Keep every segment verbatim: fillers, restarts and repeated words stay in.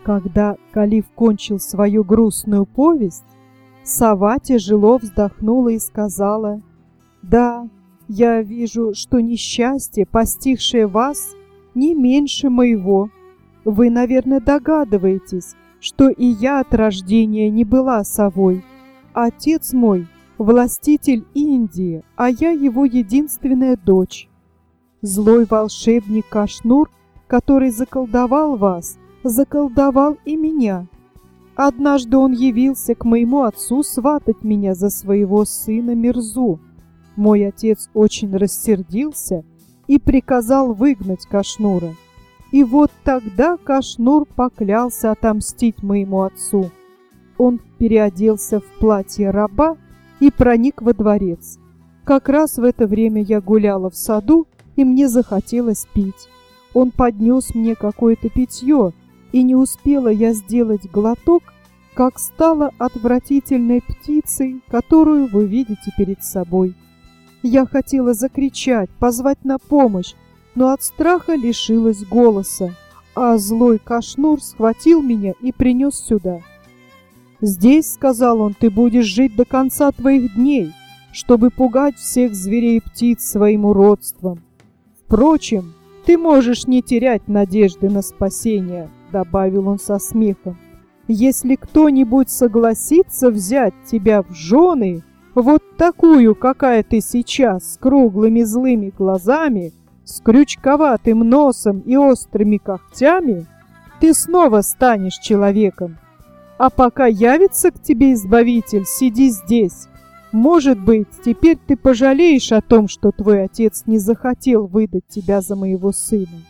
Когда калиф кончил свою грустную повесть, сова тяжело вздохнула и сказала: «Да, я вижу, что несчастье, постигшее вас, не меньше моего. Вы, наверное, догадываетесь, что и я от рождения не была совой. Отец мой – властитель Индии, а я его единственная дочь. Злой волшебник Кашнур, который заколдовал вас, заколдовал и меня. Однажды он явился к моему отцу сватать меня за своего сына Мирзу. Мой отец очень рассердился и приказал выгнать Кашнура. И вот тогда Кашнур поклялся отомстить моему отцу. Он переоделся в платье раба и проник во дворец. Как раз в это время я гуляла в саду, и мне захотелось пить. Он поднес мне какое-то питье, и не успела я сделать глоток, как стала отвратительной птицей, которую вы видите перед собой. Я хотела закричать, позвать на помощь, но от страха лишилась голоса, а злой Кашнур схватил меня и принес сюда. «Здесь, — сказал он, — ты будешь жить до конца твоих дней, чтобы пугать всех зверей и птиц своим уродством. Впрочем, ты можешь не терять надежды на спасение, — добавил он со смехом. Если кто-нибудь согласится взять тебя в жены, вот такую, какая ты сейчас, с круглыми злыми глазами, с крючковатым носом и острыми когтями, ты снова станешь человеком. А пока явится к тебе Избавитель, сиди здесь. Может быть, теперь ты пожалеешь о том, что твой отец не захотел выдать тебя за моего сына».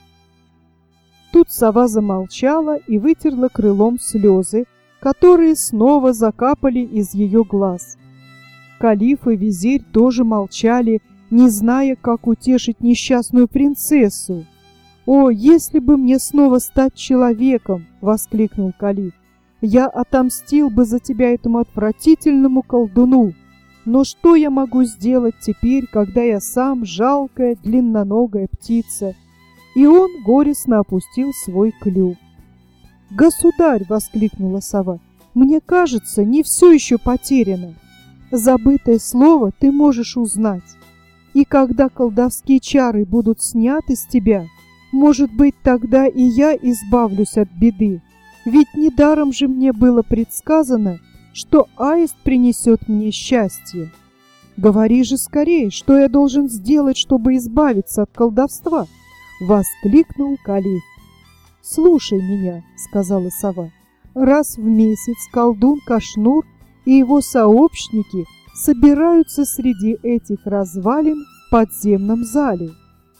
Тут сова замолчала и вытерла крылом слезы, которые снова закапали из ее глаз. Калиф и визирь тоже молчали, не зная, как утешить несчастную принцессу. «О, если бы мне снова стать человеком!» — воскликнул калиф. «Я отомстил бы за тебя этому отвратительному колдуну. Но что я могу сделать теперь, когда я сам жалкая длинноногая птица?» И он горестно опустил свой клюв. «Государь!» — воскликнула сова. «Мне кажется, не все еще потеряно. Забытое слово ты можешь узнать. И когда колдовские чары будут сняты с тебя, может быть, тогда и я избавлюсь от беды. Ведь недаром же мне было предсказано, что аист принесет мне счастье. Говори же скорее, что я должен сделать, чтобы избавиться от колдовства!» — воскликнул калиф. «Слушай меня, — сказала сова, — раз в месяц колдун Кашнур и его сообщники собираются среди этих развалин в подземном зале.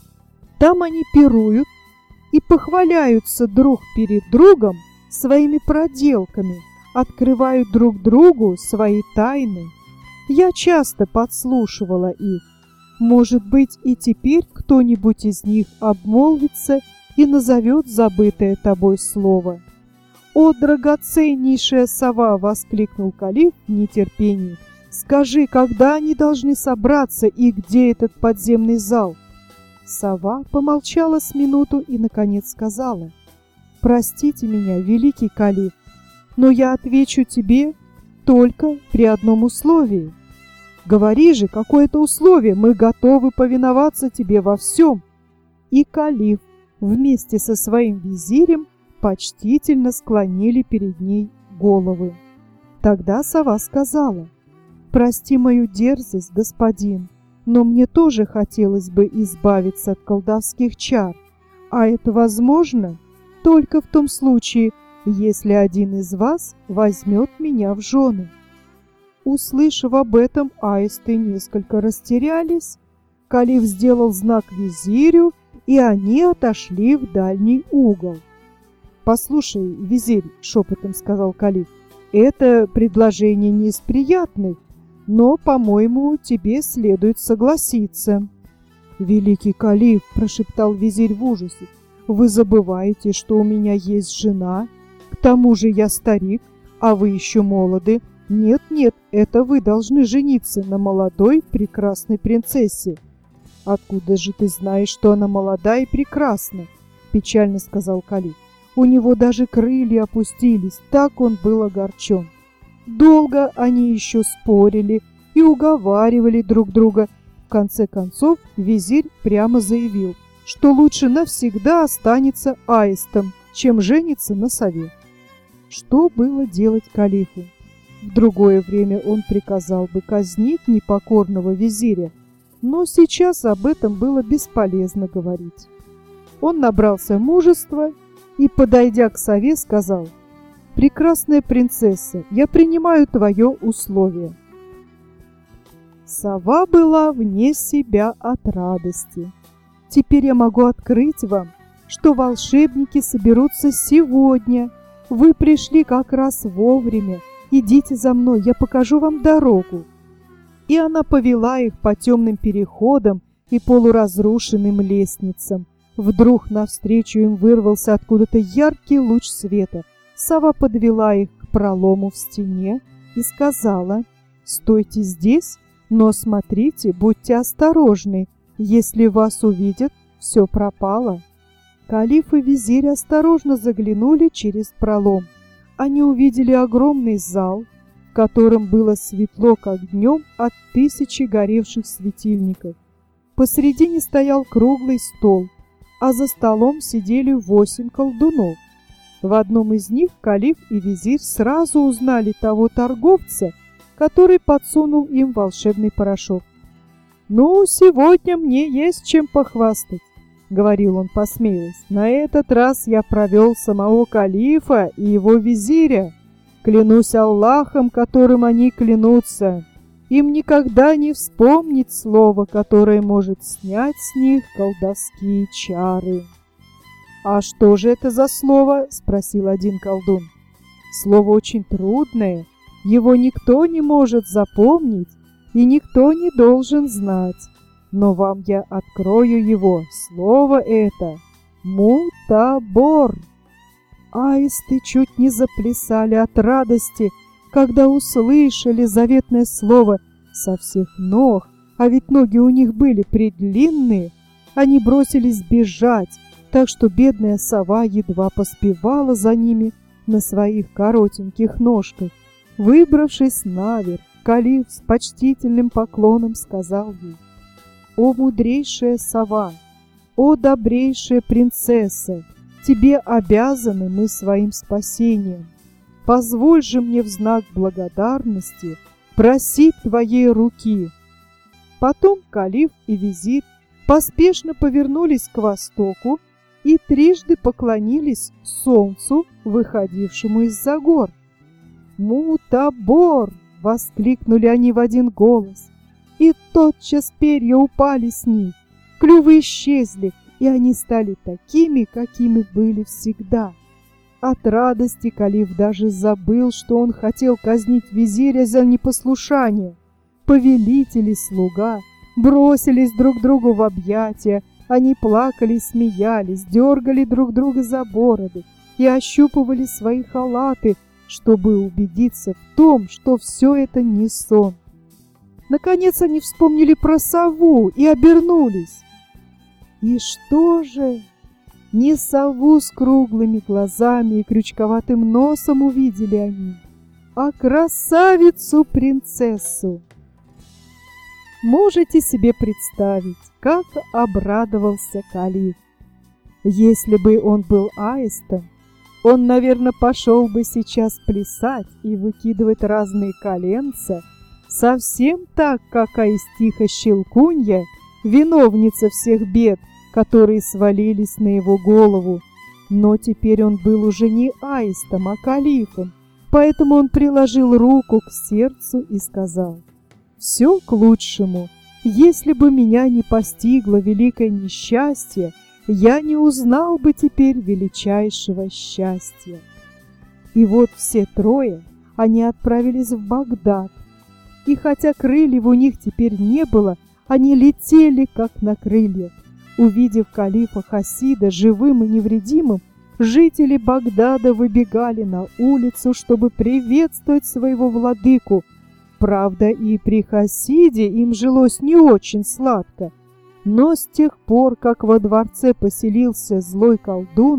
Там они пируют и похваляются друг перед другом своими проделками, открывают друг другу свои тайны. Я часто подслушивала их. Может быть, и теперь кто-нибудь из них обмолвится и назовет забытое тобой слово». «О, драгоценнейшая сова!» — воскликнул калиф в нетерпении. «Скажи, когда они должны собраться и где этот подземный зал?» Сова помолчала с минуту и, наконец, сказала: «Простите меня, великий калиф, но я отвечу тебе только при одном условии». «Говори же, какое это условие, мы готовы повиноваться тебе во всем». И калиф вместе со своим визирем почтительно склонили перед ней головы. Тогда сова сказала: «Прости мою дерзость, господин, но мне тоже хотелось бы избавиться от колдовских чар, а это возможно только в том случае, если один из вас возьмет меня в жены». Услышав об этом, аисты несколько растерялись. Калиф сделал знак визирю, и они отошли в дальний угол. «Послушай, визирь, — шепотом сказал калиф, — это предложение не из приятных, но, по-моему, тебе следует согласиться». «Великий калиф, — прошептал визирь в ужасе, — вы забываете, что у меня есть жена, к тому же я старик, а вы еще молоды. Нет, нет, это вы должны жениться на молодой прекрасной принцессе». «Откуда же ты знаешь, что она молода и прекрасна?» — печально сказал калиф. У него даже крылья опустились, так он был огорчен. Долго они еще спорили и уговаривали друг друга. В конце концов визирь прямо заявил, что лучше навсегда останется аистом, чем женится на сове. Что было делать калифу? В другое время он приказал бы казнить непокорного визиря, но сейчас об этом было бесполезно говорить. Он набрался мужества и, подойдя к сове, сказал: «Прекрасная принцесса, я принимаю твое условие». Сова была вне себя от радости. «Теперь я могу открыть вам, что волшебники соберутся сегодня. Вы пришли как раз вовремя. Идите за мной, я покажу вам дорогу». И она повела их по темным переходам и полуразрушенным лестницам. Вдруг навстречу им вырвался откуда-то яркий луч света. Сова подвела их к пролому в стене и сказала: «Стойте здесь, но смотрите, будьте осторожны. Если вас увидят, все пропало». Калиф и визирь осторожно заглянули через пролом. Они увидели огромный зал, в котором было светло, как днем, от тысячи горевших светильников. Посредине стоял круглый стол, а за столом сидели восемь колдунов. В одном из них калиф и визирь сразу узнали того торговца, который подсунул им волшебный порошок. «Ну, сегодня мне есть чем похвастать», — говорил он, посмеиваясь. «На этот раз я провел самого калифа и его визиря. Клянусь Аллахом, которым они клянутся, им никогда не вспомнить слово, которое может снять с них колдовские чары». «А что же это за слово?» — спросил один колдун. «Слово очень трудное, его никто не может запомнить и никто не должен знать. Но вам я открою его. Слово это — мутабор». Аисты чуть не заплясали от радости, когда услышали заветное слово со всех ног, а ведь ноги у них были предлинные. Они бросились бежать, так что бедная сова едва поспевала за ними на своих коротеньких ножках. Выбравшись наверх, калиф с почтительным поклоном сказал ей: «О мудрейшая сова, о добрейшая принцесса, тебе обязаны мы своим спасением. Позволь же мне в знак благодарности просить твоей руки». Потом калиф и визирь поспешно повернулись к востоку и трижды поклонились солнцу, выходившему из-за гор. «Мутабор!» — воскликнули они в один голос, и тотчас перья упали с них, клювы исчезли, и они стали такими, какими были всегда. От радости калиф даже забыл, что он хотел казнить визиря за непослушание. Повелитель и слуга бросились друг другу в объятия, они плакали и смеялись, дергали друг друга за бороды и ощупывали свои халаты, чтобы убедиться в том, что все это не сон. Наконец они вспомнили про сову и обернулись. И что же? Не сову с круглыми глазами и крючковатым носом увидели они, а красавицу-принцессу. Можете себе представить, как обрадовался калиф. Если бы он был аистом, он, наверное, пошел бы сейчас плясать и выкидывать разные коленца, совсем так, как аистиха Щелкунья, виновница всех бед, которые свалились на его голову. Но теперь он был уже не аистом, а калифом, поэтому он приложил руку к сердцу и сказал: «Все к лучшему. Если бы меня не постигло великое несчастье, я не узнал бы теперь величайшего счастья». И вот все трое, они отправились в Багдад. И хотя крыльев у них теперь не было, они летели, как на крыльях. Увидев калифа Хасида живым и невредимым, жители Багдада выбегали на улицу, чтобы приветствовать своего владыку. Правда, и при Хасиде им жилось не очень сладко. Но с тех пор, как во дворце поселился злой колдун,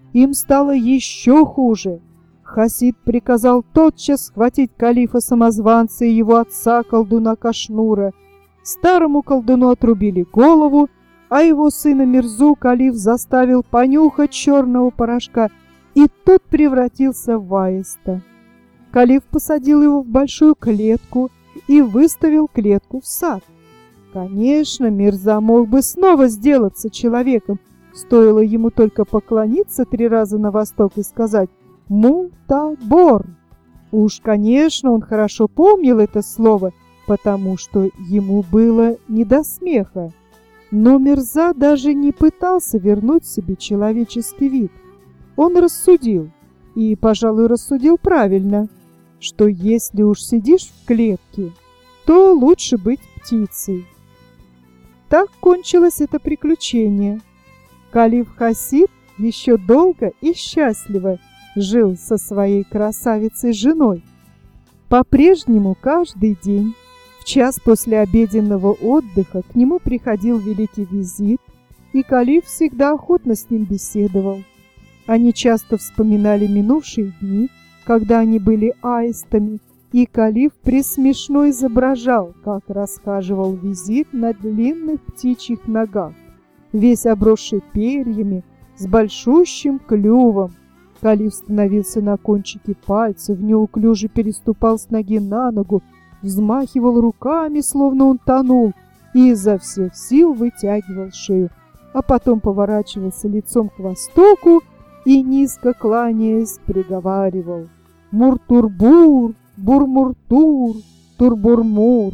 им стало еще хуже. Хасид приказал тотчас схватить калифа-самозванца и его отца, колдуна Кашнура. Старому колдуну отрубили голову, а его сына Мирзу калиф заставил понюхать черного порошка, и тот превратился в аиста. Калиф посадил его в большую клетку и выставил клетку в сад. Конечно, Мирза мог бы снова сделаться человеком, стоило ему только поклониться три раза на восток и сказать «Мутабор». Уж, конечно, он хорошо помнил это слово, потому что ему было не до смеха. Но Мирза даже не пытался вернуть себе человеческий вид. Он рассудил, и, пожалуй, рассудил правильно, что если уж сидишь в клетке, то лучше быть птицей. Так кончилось это приключение. Калиф Хасид еще долго и счастливо жил со своей красавицей-женой. По-прежнему каждый день, в час после обеденного отдыха, к нему приходил великий визирь, и калиф всегда охотно с ним беседовал. Они часто вспоминали минувшие дни, когда они были аистами, и калиф пресмешно изображал, как расхаживал визирь на длинных птичьих ногах, весь обросший перьями, с большущим клювом. Калиф становился на кончике пальцев, неуклюже переступал с ноги на ногу, взмахивал руками, словно он тонул, и изо всех сил вытягивал шею, а потом поворачивался лицом к востоку и, низко кланяясь, приговаривал «Муртурбур, бурмуртур, турбурмур».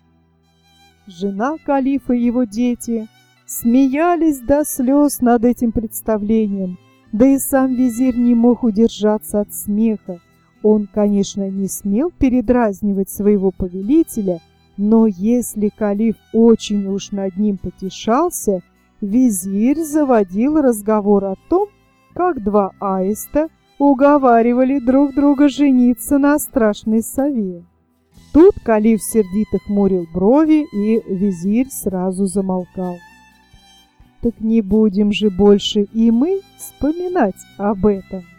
Жена калифа и его дети смеялись до слез над этим представлением, да и сам визирь не мог удержаться от смеха. Он, конечно, не смел передразнивать своего повелителя, но если калиф очень уж над ним потешался, визирь заводил разговор о том, как два аиста уговаривали друг друга жениться на страшной сове. Тут калиф сердито хмурил брови, и визирь сразу замолкал. Так не будем же больше и мы вспоминать об этом.